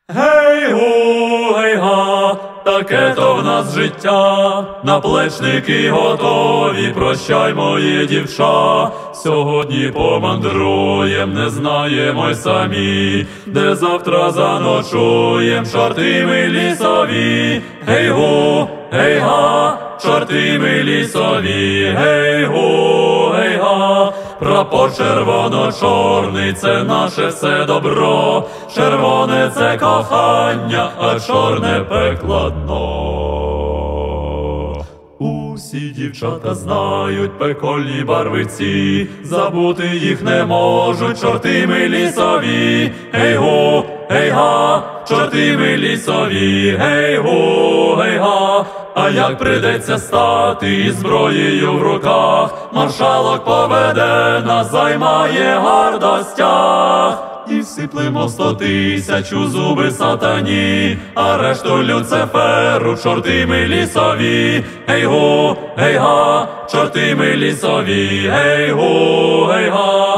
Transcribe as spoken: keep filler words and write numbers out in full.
Гей-гу, гей-га, таке то в нас життя, наплечники готові, прощай, моє дівча. Сьогодні помандруєм, не знаємо й самі, де завтра заночуєм, чорти ми лісові. Гей-гу, гей-га, чорти ми лісові, гей-гу, гей-га. Прапор червоно-чорний – це наше все добро, червоне – це кохання, а чорне – пекло дно. Усі дівчата знають пекольні барвиці, забути їх не можуть чорти ми лісові. Гей-гу, гей-га, чорти ми лісові, гей-гу, гей-га. А як прийдеться стати із зброєю в руках, маршалок поведе нас, займає гордостях. І всиплемо сто тисяч у зуби сатані, а решту Люциферу чорти ми лісові. Гей-гу, гей-га, чорти ми лісові, гей-гу, гей-га.